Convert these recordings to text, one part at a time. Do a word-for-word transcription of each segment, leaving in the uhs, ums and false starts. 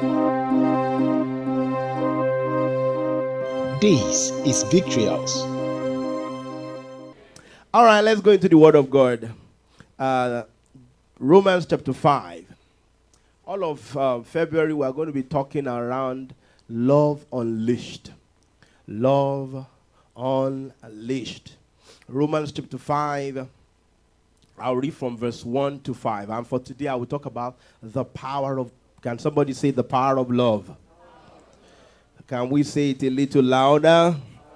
This is Victory House. All right, let's go into the Word of God. Uh, Romans chapter five. All of uh, February, we are going to be talking around love unleashed. Love unleashed. Romans chapter five. I'll read from verse one to five. And for today, I will talk about the power of, can somebody say the power of love? Can we say it a little louder?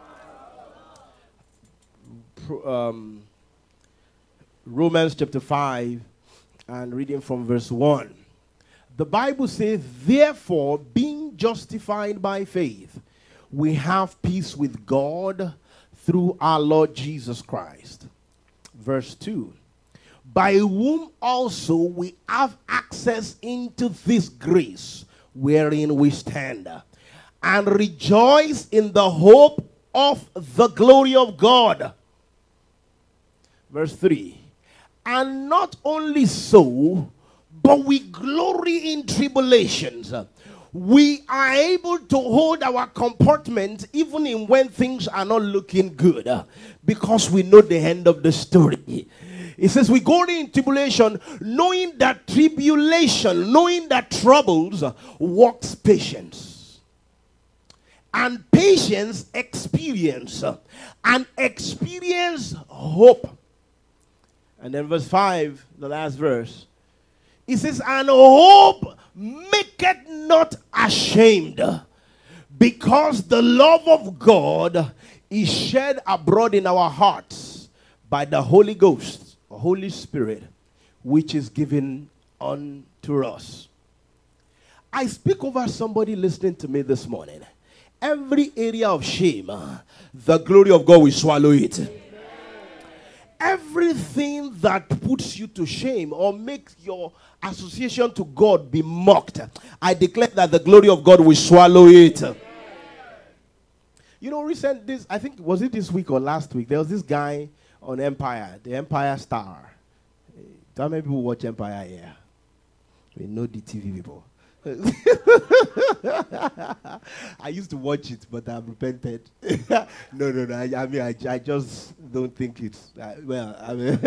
Um, Romans chapter five, and reading from verse one. The Bible says, therefore, being justified by faith, we have peace with God through our Lord Jesus Christ. Verse two. By whom also we have access into this grace wherein we stand, and rejoice in the hope of the glory of God. Verse three. And not only so, but we glory in tribulations. We are able to hold our comportment even in when things are not looking good, because we know the end of the story. It says we glory in tribulation, knowing that tribulation, knowing that troubles works patience. And patience experience, and experience hope. And then verse five, the last verse, it says, and hope maketh not ashamed, because the love of God is shed abroad in our hearts by the Holy Ghost, or Holy Spirit, which is given unto us. I speak over somebody listening to me this morning. Every area of shame, the glory of God will swallow it. Amen. Everything that puts you to shame or makes your association to God be mocked, I declare that the glory of God will swallow it. Amen. You know, recent this, I think, was it this week or last week? There was this guy on Empire, the Empire Star. How many people watch Empire here? We know the T V people. I used to watch it, but I've repented. no, no, no. I, I mean, I, I just don't think it's uh, well. I mean,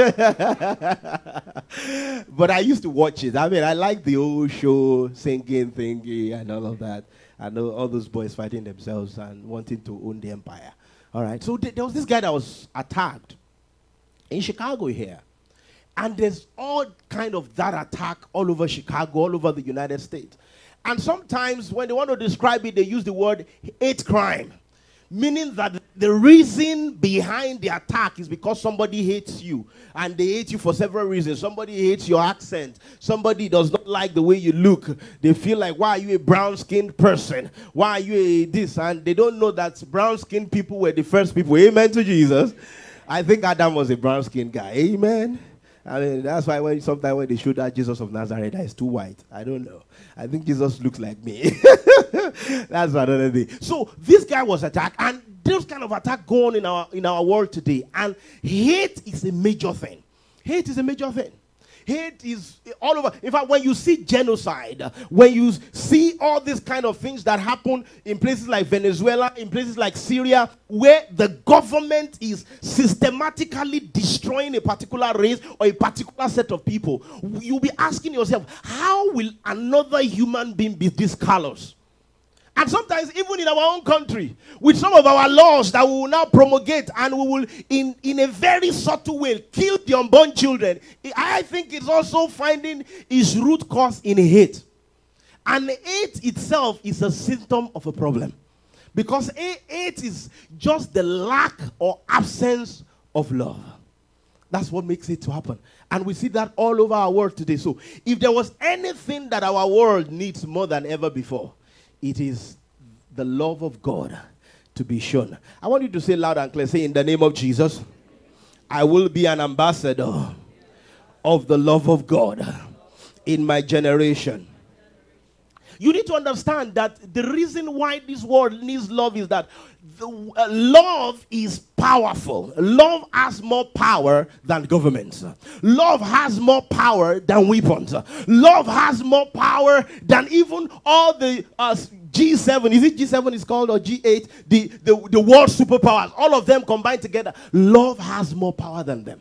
but I used to watch it. I mean, I like the old show, singing, thingy, and all of that. I know all those boys fighting themselves and wanting to own the empire. All right. So th- there was this guy that was attacked in Chicago here. And there's all kind of that attack all over Chicago, all over the United States. And sometimes when they want to describe it, they use the word hate crime, meaning that the reason behind the attack is because somebody hates you. And they hate you for several reasons. Somebody hates your accent. Somebody does not like the way you look. They feel like, why are you a brown-skinned person? Why are you a this? And they don't know that brown-skinned people were the first people. Amen to Jesus. I think Adam was a brown-skinned guy. Amen. I mean, that's why when sometimes when they show that Jesus of Nazareth that is too white, I don't know. I think Jesus looks like me. That's another thing. So this guy was attacked, and those kind of attack go on in our in our world today. And hate is a major thing. Hate is a major thing. Hate is all over. In fact, when you see genocide, when you see all these kind of things that happen in places like Venezuela, in places like Syria, where the government is systematically destroying a particular race or a particular set of people, you'll be asking yourself, how will another human being be this callous? And sometimes even in our own country, with some of our laws that we will now promulgate, and we will, in, in a very subtle way, kill the unborn children, I think it's also finding its root cause in hate. And hate itself is a symptom of a problem. Because hate is just the lack or absence of love. That's what makes it to happen. And we see that all over our world today. So if there was anything that our world needs more than ever before, it is the love of God to be shown. I want you to say loud and clear, say, in the name of Jesus, I will be an ambassador of the love of God in my generation. you need to understand that the reason why this world needs love is that the, uh, love is powerful. Love has more power than governments. Love has more power than weapons. Love has more power than even all the uh, G seven. Is it G seven is called, or G eight? The, the, the world superpowers. All of them combined together. Love has more power than them.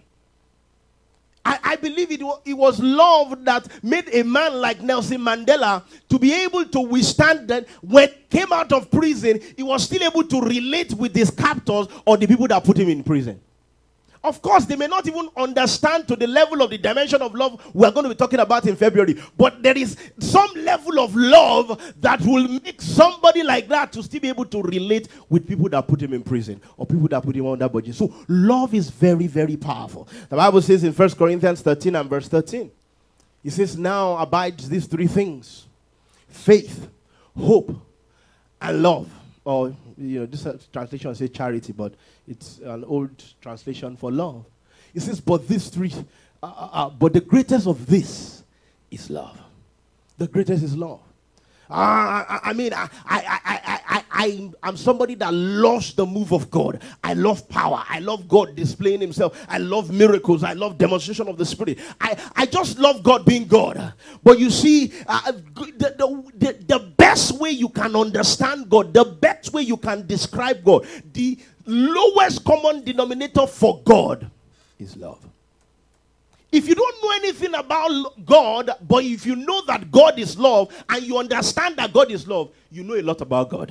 I, I believe it was, it was love that made a man like Nelson Mandela to be able to withstand that. When he came out of prison, he was still able to relate with his captors or the people that put him in prison. Of course, they may not even understand to the level of the dimension of love we're going to be talking about in February. But there is some level of love that will make somebody like that to still be able to relate with people that put him in prison or people that put him under budget. So love is very, very powerful. The Bible says in First Corinthians thirteen and verse thirteen, it says, now abides these three things: faith, hope, and love. Or, you know, this translation says charity, but it's an old translation for love. It says, but these three, uh, uh, uh, but the greatest of this is love. The greatest is love. Uh, I, I mean, I, I, I, I, I, I'm somebody that loves the move of God. I love power. I love God displaying himself. I love miracles. I love demonstration of the Spirit. I, I just love God being God. But you see, uh, the, the, the, the best way you can understand God, the best way you can describe God, the lowest common denominator for God is love. If you don't know anything about God, but if you know that God is love and you understand that God is love, you know a lot about God.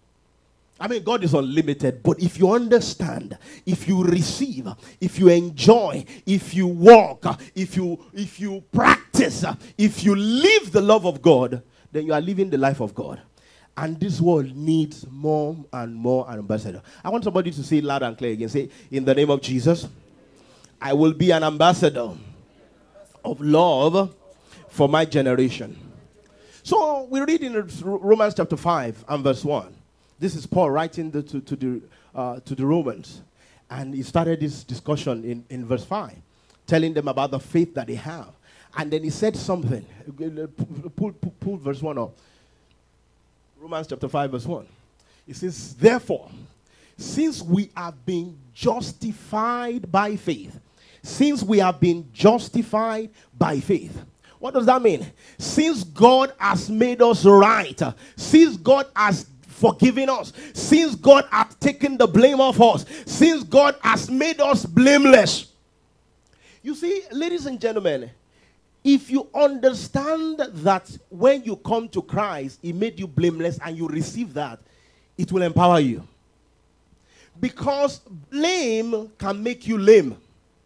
I mean, God is unlimited, but if you understand, if you receive, if you enjoy, if you walk, if you if you practice, if you live the love of God, then you are living the life of God. And this world needs more and more ambassadors. I want somebody to say it loud and clear again. Say, in the name of Jesus, I will be an ambassador of love for my generation. So we read in Romans chapter five and verse one. This is Paul writing the, to, to, the, uh, to the Romans. And he started this discussion in, in verse five, telling them about the faith that they have. And then he said something. Pull, pull, pull verse one up. Romans chapter five verse one. It says, therefore, since we have been justified by faith, since we have been justified by faith. What does that mean? Since God has made us right, since God has forgiven us, since God has taken the blame of us, since God has made us blameless. You see, ladies and gentlemen, if you understand that when you come to Christ, he made you blameless and you receive that, it will empower you. Because blame can make you lame.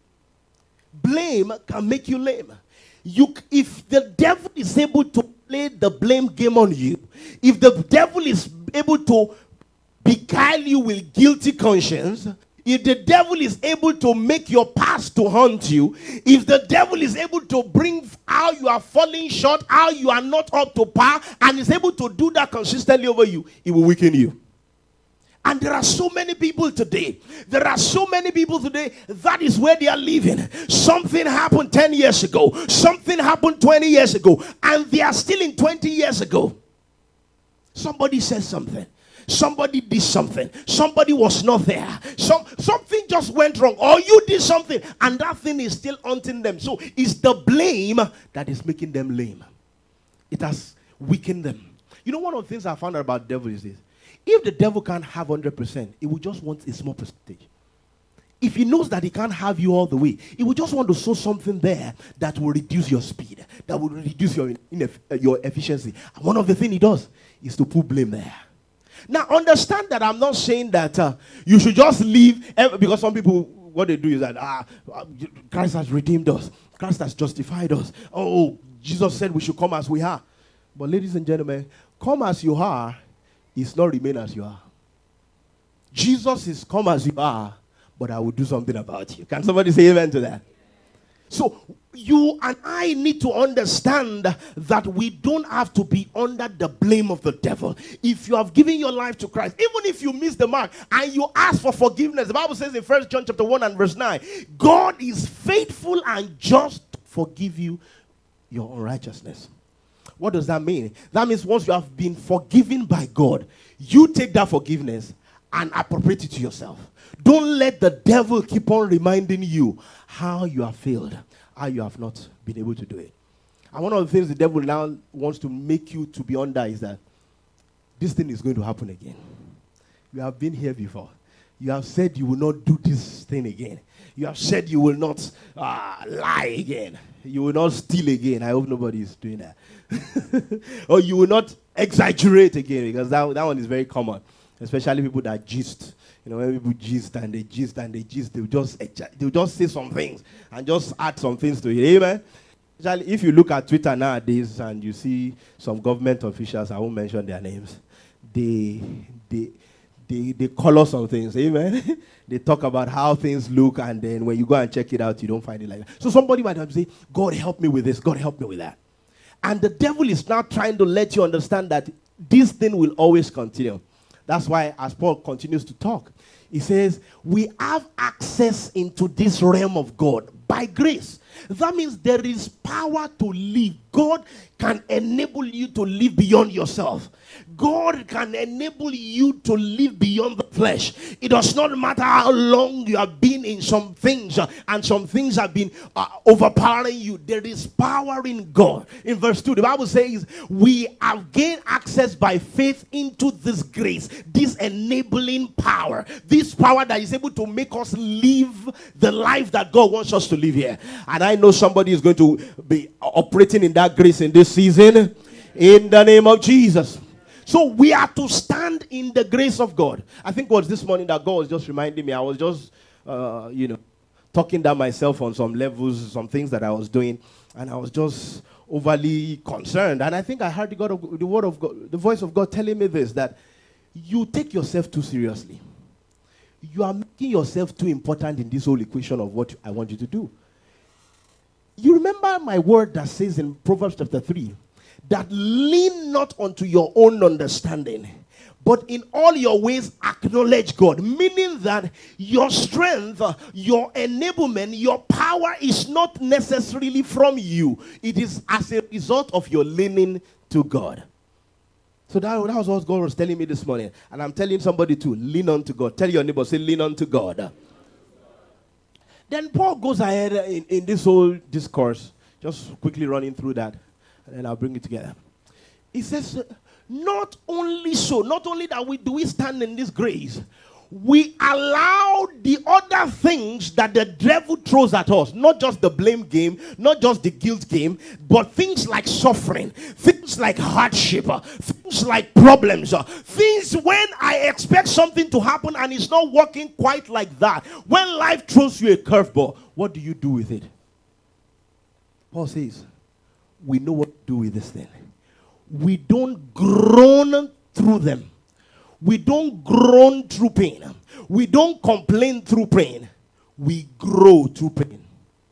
Blame can make you lame. You, if the devil is able to play the blame game on you, if the devil is able to beguile you with guilty conscience, if the devil is able to make your past to haunt you, if the devil is able to bring how you are falling short, how you are not up to par, and is able to do that consistently over you, it will weaken you. And there are so many people today. There are so many people today. That is where they are living. Something happened ten years ago. Something happened twenty years ago. And they are still in twenty years ago. Somebody said something. Somebody did something. Somebody was not there. Some, something just went wrong. Or you did something. And that thing is still haunting them. So it's the blame that is making them lame. It has weakened them. You know, one of the things I found out about the devil is this. If the devil can't have one hundred percent, he will just want a small percentage. If he knows that he can't have you all the way, he will just want to sow something there that will reduce your speed, that will reduce your, your efficiency. And one of the things he does is to put blame there. Now, understand that I'm not saying that uh, you should just leave, because some people, what they do is that ah, Christ has redeemed us. Christ has justified us. Oh, Jesus said we should come as we are. But ladies and gentlemen, come as you are is not remain as you are. Jesus is come as you are, but I will do something about you. Can somebody say amen to that? So you and I need to understand that we don't have to be under the blame of the devil. If you have given your life to Christ, even if you miss the mark and you ask for forgiveness, the Bible says in First John chapter one and verse nine, God is faithful and just to forgive you your unrighteousness. What does that mean? That means once you have been forgiven by God, you take that forgiveness and appropriate it to yourself. Don't let the devil keep on reminding you how you have failed, how you have not been able to do it. And one of the things the devil now wants to make you to be under is that this thing is going to happen again. You have been here before. You have said you will not do this thing again. You have said you will not uh, lie again. You will not steal again. I hope nobody is doing that. Or you will not exaggerate again, because that, that one is very common. Especially people that gist. You know, when people gist and they gist and they gist, they'll just, they'll just say some things and just add some things to it. Amen? Especially if you look at Twitter nowadays and you see some government officials, I won't mention their names, they, they, they, they color some things. Amen? They talk about how things look, and then when you go and check it out, you don't find it like that. So somebody might have to say, God help me with this, God help me with that. And the devil is now trying to let you understand that this thing will always continue. That's why as Paul continues to talk, he says, we have access into this realm of God by grace. That means there is power to live. God can enable you to live beyond yourself. God can enable you to live beyond the flesh. It does not matter how long you have been in some things, uh, and some things have been uh, overpowering you. There is power in God. In verse two, the Bible says, we have gained access by faith into this grace, this enabling power, this power that is able to make us live the life that God wants us to live here. And I know somebody is going to be operating in that grace in this season, in the name of Jesus. So we are to stand in the grace of God. I think it was this morning that God was just reminding me. I was just, uh, you know, talking down myself on some levels, some things that I was doing, and I was just overly concerned. And I think I heard the, God of, the word of God, the voice of God telling me this, that you take yourself too seriously. You are making yourself too important in this whole equation of what I want you to do. You remember my word that says in Proverbs chapter three, that lean not unto your own understanding, but in all your ways acknowledge God. Meaning that your strength, your enablement, your power is not necessarily from you. It is as a result of your leaning to God. So that, that was what God was telling me this morning. And I'm telling somebody to lean on to God. Tell your neighbor, say lean on to God. Then Paul goes ahead in, in this whole discourse, just quickly running through that, and then I'll bring it together. He says, not only so, not only that we do we stand in this grace, we allow the other things that the devil throws at us, not just the blame game, not just the guilt game, but things like suffering, things like hardship, uh, things like problems, uh, things when I expect something to happen and it's not working quite like that. When life throws you a curveball, what do you do with it? Paul says, we know what to do with this thing. We don't groan through them. We don't groan through pain. We don't complain through pain. We grow through pain.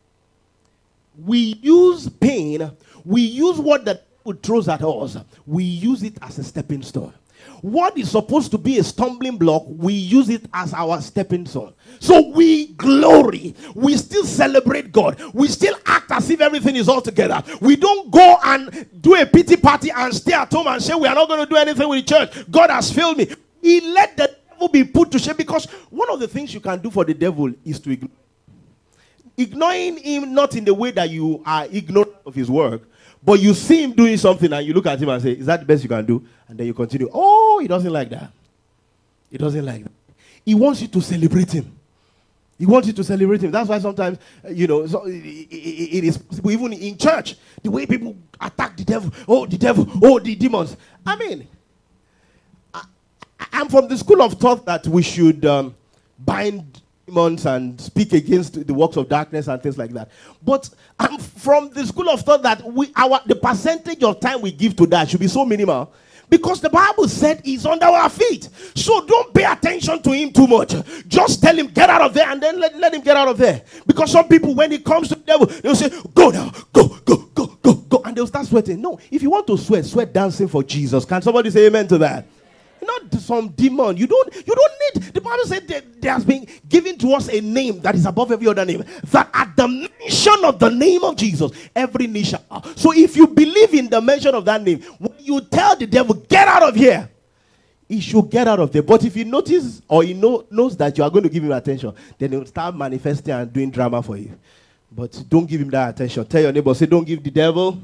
We use pain. We use what the devil throws at us. We use it as a stepping stone. What is supposed to be a stumbling block, we use it as our stepping stone. So we glory. We still celebrate God. We still act as if everything is all together. We don't go and do a pity party and stay at home and say we are not going to do anything with the church. God has failed me. He let the devil be put to shame, because one of the things you can do for the devil is to ignore. Ignoring him, not in the way that you are ignorant of his work, but you see him doing something and you look at him and say, is that the best you can do? And then you continue. Oh, he doesn't like that. He doesn't like that. He wants you to celebrate him. He wants you to celebrate him. That's why sometimes, you know, so it, it, it is possible, even in church, the way people attack the devil. Oh, the devil. Oh, the demons. I mean, I, I'm from the school of thought that we should um, bind demons and speak against the works of darkness and things like that. But I'm from the school of thought that we our the percentage of time we give to that should be so minimal, because the Bible said he's under our feet. So don't pay attention to him too much. Just tell him, get out of there, and then let, let him get out of there. Because some people, when it comes to the devil, they'll say, go now, go, go, go, go, go, and they'll start sweating. No, if you want to sweat, sweat dancing for Jesus. Can somebody say amen to that? Not some demon. You don't, you don't it. The Bible said that there has been given to us a name that is above every other name. That at the mention of the name of Jesus, every knee shall bow. So if you believe in the mention of that name, when you tell the devil, get out of here, he should get out of there. But if he notices or he know, knows that you are going to give him attention, then he will start manifesting and doing drama for you. But don't give him that attention. Tell your neighbor, say, don't give the devil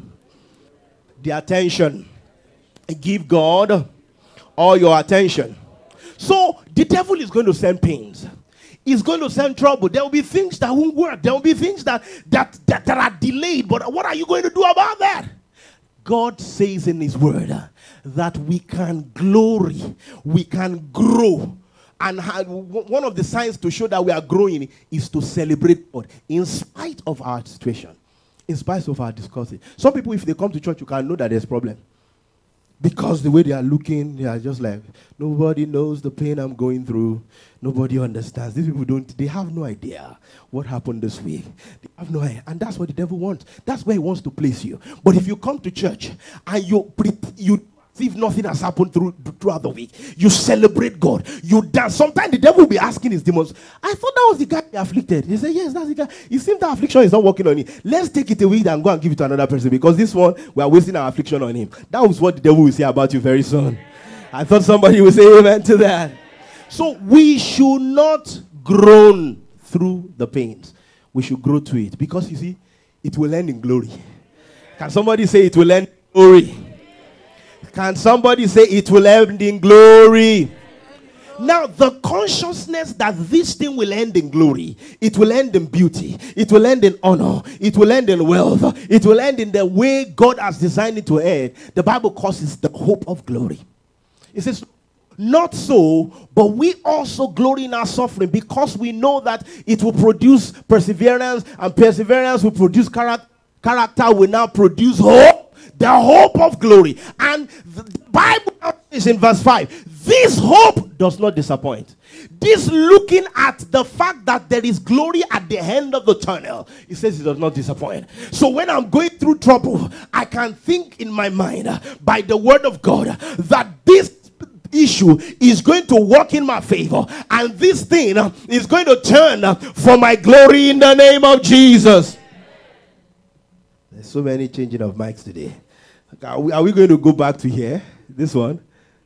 the attention. Give God all your attention. So the devil is going to send pains. He's going to send trouble. There will be things that won't work. There will be things that, that, that, that are delayed. But what are you going to do about that? God says in his word that we can glory, we can grow. And one of the signs to show that we are growing is to celebrate God in spite of our situation, in spite of our difficulty. Some people, if they come to church, you can know that there's a problem. Because the way they are looking, they are just like, nobody knows the pain I'm going through. Nobody understands. These people don't, they have no idea what happened this week. They have no idea. And that's what the devil wants. That's where he wants to place you. But if you come to church and you, you see if nothing has happened through, throughout the week, you celebrate God, you dance. Sometimes the devil will be asking his demons, I thought that was the guy afflicted. He said, yes, that's the guy. It seems the affliction is not working on him. Let's take it away and go and give it to another person, because this one, we are wasting our affliction on him. That was what the devil will say about you very soon. I thought somebody would say amen to that. So we should not groan through the pains. We should grow to it, because you see, it will end in glory. Can somebody say it will end in glory? Can somebody say it will end in glory? Now, the consciousness that this thing will end in glory, it will end in beauty, it will end in honor, it will end in wealth, it will end in the way God has designed it to end. The Bible calls it the hope of glory. It says, not so, but we also glory in our suffering, because we know that it will produce perseverance, and perseverance will produce character. Character will now produce hope. The hope of glory. And the Bible is in verse five. This hope does not disappoint. This looking at the fact that there is glory at the end of the tunnel, it says it does not disappoint. So when I'm going through trouble, I can think in my mind uh, by the word of God uh, that this issue is going to work in my favor, and this thing uh, is going to turn uh, for my glory in the name of Jesus. There's so many changing of mics today. Are we, are we going to go back to here? This one?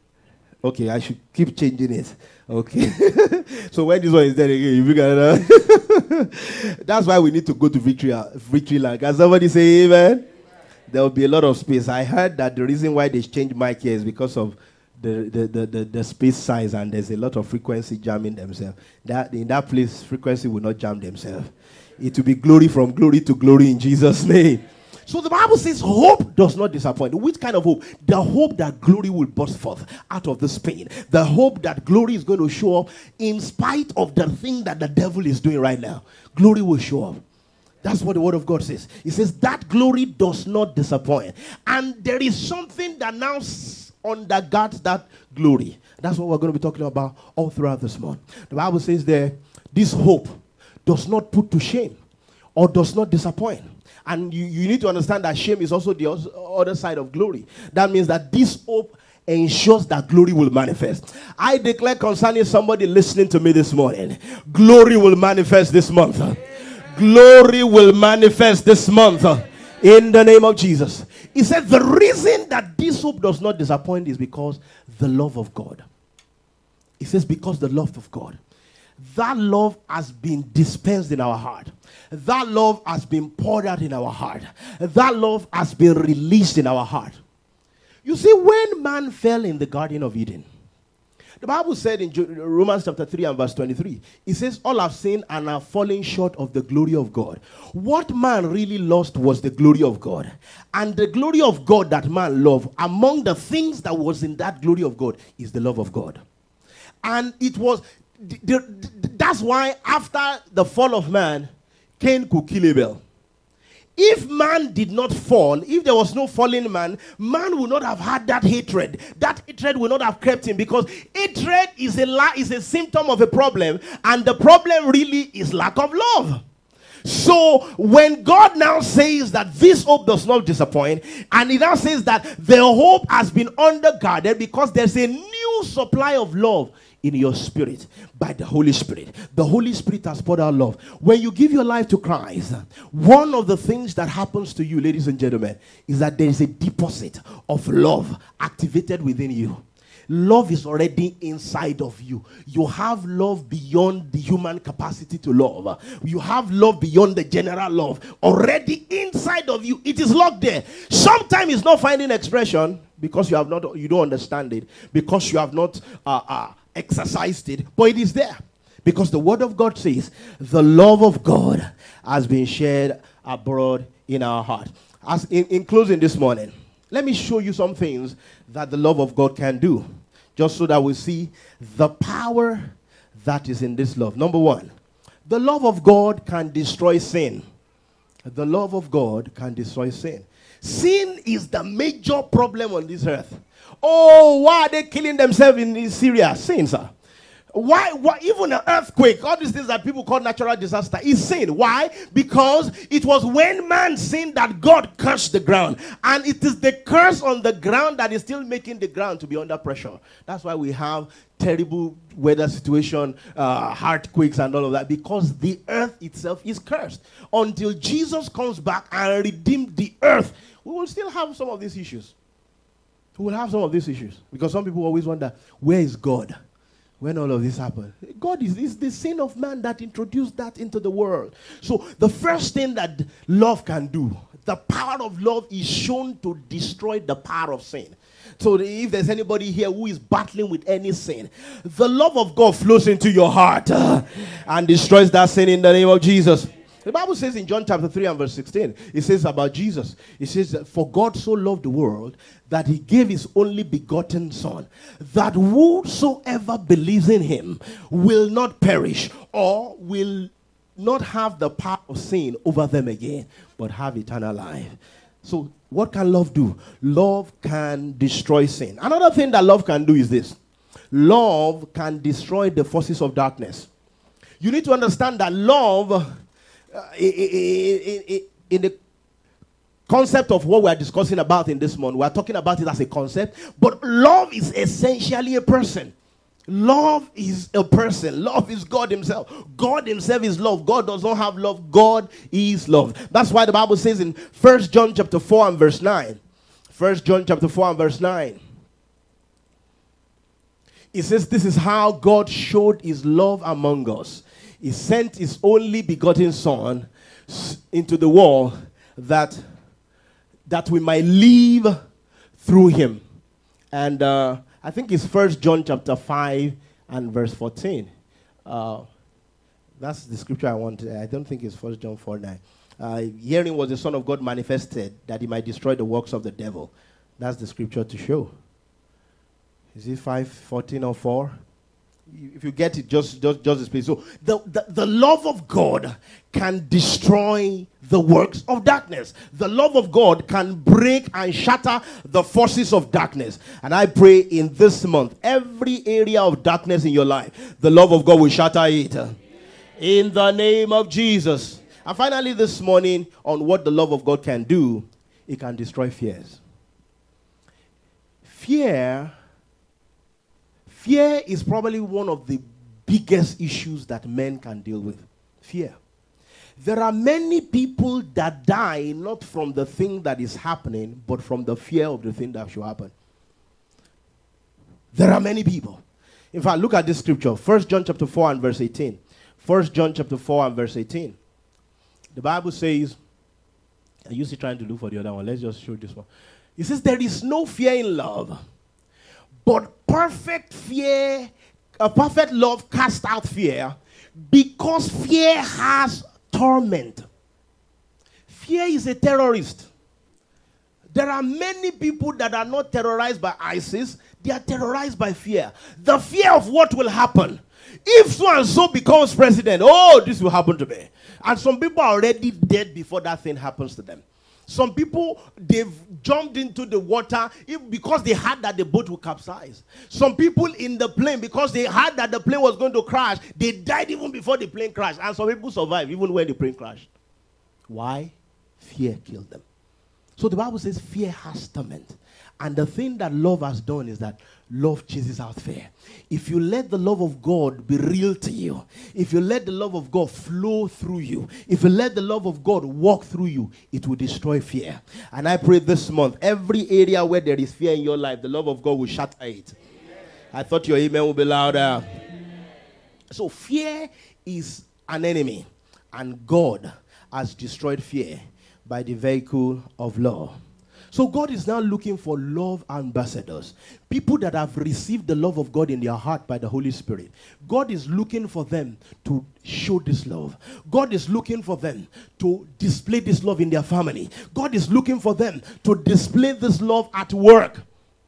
Okay, I should keep changing it. Okay. So when this one is there again, you figure it out. That's why we need to go to victory, victory land. Can somebody say amen? There will be a lot of space. I heard that the reason why they changed mic here is because of the, the, the, the, the space size, and there's a lot of frequency jamming themselves. That, in that place, frequency will not jam themselves. It will be glory from glory to glory in Jesus' name. So the Bible says hope does not disappoint. Which kind of hope? The hope that glory will burst forth out of this pain. The hope that glory is going to show up in spite of the thing that the devil is doing right now. Glory will show up. That's what the word of God says. It says that glory does not disappoint. And there is something that now undergirds that glory. That's what we're going to be talking about all throughout this month. The Bible says there, this hope does not put to shame or does not disappoint. And you, you need to understand that shame is also the other side of glory. That means that this hope ensures that glory will manifest. I declare concerning somebody listening to me this morning, glory will manifest this month. Glory will manifest this month in the name of Jesus. He said the reason that this hope does not disappoint is because the love of God. He says because the love of God. That love has been dispensed in our heart. That love has been poured out in our heart. That love has been released in our heart. You see, when man fell in the Garden of Eden, the Bible said in Romans chapter three and verse twenty-three, it says, all have sinned and are falling short of the glory of God. What man really lost was the glory of God. And the glory of God that man loved, among the things that was in that glory of God, is the love of God. And it was... The, the, that's why after the fall of man, Cain could kill Abel. If man did not fall, if there was no fallen man, man would not have had that hatred. That hatred would not have crept in, because hatred is a, la- is a symptom of a problem, and the problem really is lack of love. So when God now says that this hope does not disappoint, and he now says that the hope has been undergirded because there's a new full supply of love in your spirit by the Holy Spirit. The Holy Spirit has poured out love. When you give your life to Christ, one of the things that happens to you, ladies and gentlemen, is that there is a deposit of love activated within you. Love is already inside of you. You have love beyond the human capacity to love. You have love beyond the general love. Already inside of you. It is locked there. Sometimes it's not finding expression because you have not, you don't understand it. Because you have not uh, uh, exercised it. But it is there. Because the word of God says, the love of God has been shared abroad in our heart. As in, in closing this morning, let me show you some things that the love of God can do. Just so that we see the power that is in this love. Number one, the love of God can destroy sin. The love of God can destroy sin. Sin is the major problem on this earth. Oh, why are they killing themselves in Syria? Sin, sir. Why, why? Even an earthquake, all these things that people call natural disaster, is sin. Why? Because it was when man sinned that God cursed the ground. And it is the curse on the ground that is still making the ground to be under pressure. That's why we have terrible weather situation, uh, earthquakes and all of that. Because the earth itself is cursed. Until Jesus comes back and redeems the earth, we will still have some of these issues. We will have some of these issues. Because some people always wonder, where is God when all of this happened? God is, is the sin of man that introduced that into the world. So the first thing that love can do, the power of love is shown to destroy the power of sin. So if there's anybody here who is battling with any sin, the love of God flows into your heart uh, and destroys that sin in the name of Jesus. The Bible says in John chapter three and verse sixteen, it says about Jesus, it says that for God so loved the world that he gave his only begotten son, that whosoever believes in him will not perish or will not have the power of sin over them again, but have eternal life. So what can love do? Love can destroy sin. Another thing that love can do is this. Love can destroy the forces of darkness. You need to understand that love, Uh, in, in, in the concept of what we are discussing about in this month, we are talking about it as a concept, but love is essentially a person. Love is a person. Love is God himself. God himself is love. God does not have love. God is love. That's why the Bible says in First John chapter four and verse nine. First John chapter four and verse nine. It says, this is how God showed his love among us. He sent his only begotten son into the world that, that we might live through him. And uh, I think it's First John chapter five and verse fourteen. Uh, that's the scripture I want. I don't think it's First John four nine. Uh, herein was the Son of God manifested, that he might destroy the works of the devil. That's the scripture to show. Is it five fourteen or four? If you get it, just just just space. So the, the the love of God can destroy the works of darkness. The love of God can break and shatter the forces of darkness. And I pray in this month, every area of darkness in your life, the love of God will shatter it. In the name of Jesus. And finally this morning, on what the love of God can do, it can destroy fears. Fear Fear is probably one of the biggest issues that men can deal with. Fear. There are many people that die not from the thing that is happening, but from the fear of the thing that should happen. There are many people. In fact, look at this scripture. First John chapter four and verse eighteen. First John chapter four and verse eighteen. The Bible says, I used to trying to look for the other one. Let's just show this one. It says, there is no fear in love, but perfect fear, a perfect love casts out fear, because fear has torment. Fear is a terrorist. There are many people that are not terrorized by ISIS. They are terrorized by fear. The fear of what will happen. If so and so becomes president, oh, this will happen to me. And some people are already dead before that thing happens to them. Some people, they've jumped into the water if, because they heard that the boat would capsize. Some people in the plane, because they heard that the plane was going to crash, they died even before the plane crashed. And some people survived even when the plane crashed. Why? Fear killed them. So the Bible says fear has torment. And the thing that love has done is that love chases out fear. If you let the love of God be real to you, if you let the love of God flow through you, if you let the love of God walk through you, it will destroy fear. And I pray this month, every area where there is fear in your life, the love of God will shatter it. I thought your amen would be louder. So fear is an enemy, and God has destroyed fear by the vehicle of love. So God is now looking for love ambassadors, people that have received the love of God in their heart by the Holy Spirit. God is looking for them to show this love. God is looking for them to display this love in their family. God is looking for them to display this love at work.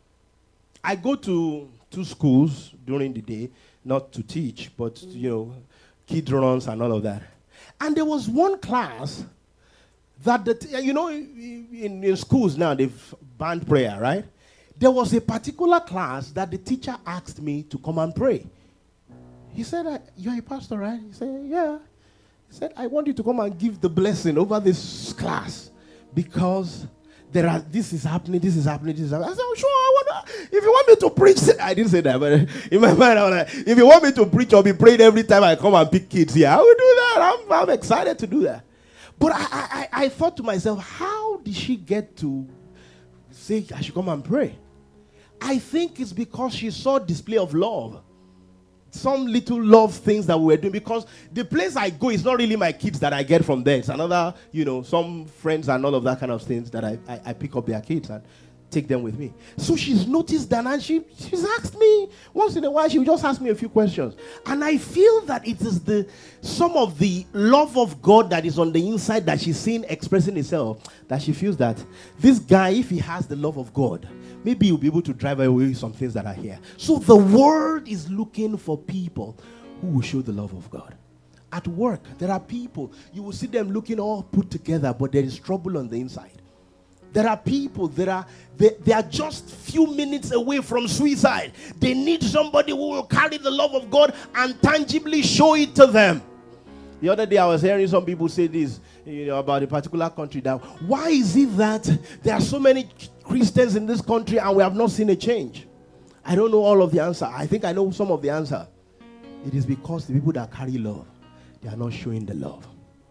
I go to two schools during the day, not to teach, but, you know, kid runs and all of that. And there was one class that, the t- you know, in, in schools now, they've banned prayer, right? There was a particular class that the teacher asked me to come and pray. He said, you're a pastor, right? He said, yeah. He said, I want you to come and give the blessing over this class because there are, this is happening, this is happening, this is happening. I said, oh, sure, I want to, if you want me to preach, I didn't say that, but in my mind, I was like, if you want me to preach or be prayed every time I come and pick kids here, I will do that. I'm, I'm excited to do that. But I, I, I thought to myself, how did she get to say I should come and pray? I think it's because she saw display of love. Some little love things that we were doing, because the place I go is not really my kids that I get from there. It's another, you know, some friends and all of that kind of things that I, I, I pick up their kids and take them with me. So she's noticed that, and she, she's asked me, once in a while, she will just ask me a few questions. And I feel that it is the some of the love of God that is on the inside that she's seeing expressing itself, that she feels that this guy, if he has the love of God, maybe he'll be able to drive away some things that are here. So the world is looking for people who will show the love of God. At work, there are people, you will see them looking all put together, but there is trouble on the inside. There are people that are they, they are just few minutes away from suicide. They need somebody who will carry the love of God and tangibly show it to them. The other day I was hearing some people say this, you know, about a particular country, that why is it that there are so many Christians in this country and we have not seen a change? I don't know all of the answer. I think I know some of the answer. It is because the people that carry love, they are not showing the love.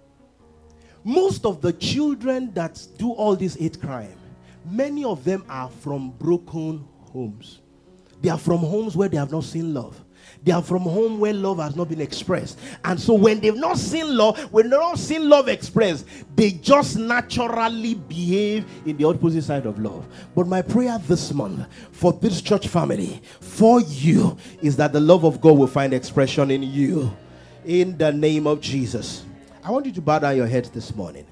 Most of the children that do all this hate crime, many of them are from broken homes. They are from homes where they have not seen love. They are from home where love has not been expressed. And so when they've not seen love, when they've not seen love expressed, they just naturally behave in the opposite side of love. But my prayer this month for this church family, for you, is that the love of God will find expression in you. In the name of Jesus. I want you to bow down your heads this morning.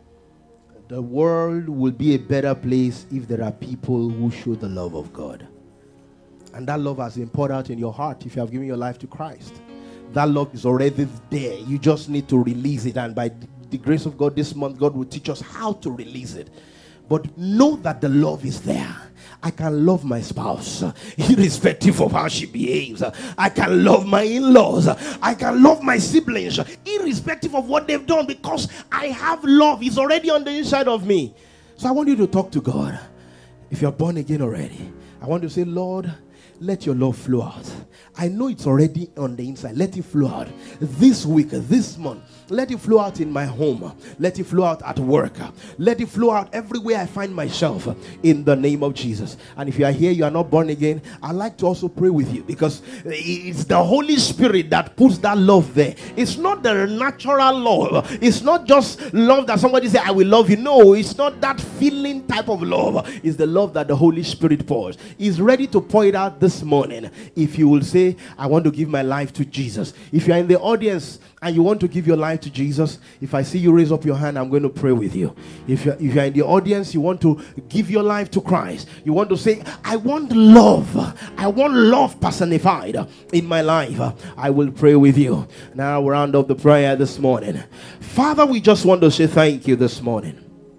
The world will be a better place if there are people who show the love of God. And that love has been poured out in your heart if you have given your life to Christ. That love is already there. You just need to release it. And by the grace of God this month, God will teach us how to release it. But know that the love is there. I can love my spouse irrespective of how she behaves. I can love my in-laws. I can love my siblings irrespective of what they've done, because I have love. It's already on the inside of me. So I want you to talk to God. If you're born again already, I want to say, Lord, let your love flow out. I know it's already on the inside. Let it flow out this week, this month. Let it flow out in my home. Let it flow out at work. Let it flow out everywhere I find myself, in the name of Jesus. And if you are here, you are not born again, I'd like to also pray with you, because it's the Holy Spirit that puts that love there. It's not the natural love. It's not just love that somebody say, I will love you. No, it's not that feeling type of love. It's the love that the Holy Spirit pours. He's ready to pour it out this morning. If you will say, I want to give my life to Jesus. If you are in the audience and you want to give your life to Jesus, if I see you raise up your hand, I'm going to pray with you. If you're, if you're in the audience, you want to give your life to Christ, you want to say, I want love. I want love personified in my life. I will pray with you. Now we'll round up the prayer this morning. Father, we just want to say thank you this morning.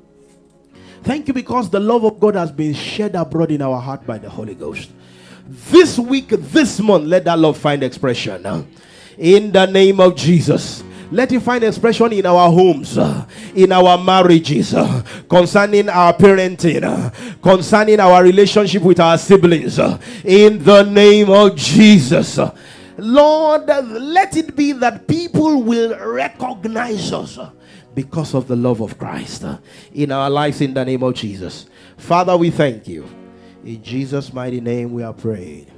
Thank you because the love of God has been shed abroad in our heart by the Holy Ghost. This week, this month, let that love find expression. In the name of Jesus, Let it find expression in our homes, uh, in our marriages, uh, concerning our parenting, uh, concerning our relationship with our siblings, uh, in the name of Jesus. Uh, Lord, uh, let it be that people will recognize us uh, because of the love of Christ uh, in our lives, in the name of Jesus. Father, we thank you. In Jesus' mighty name we are prayed.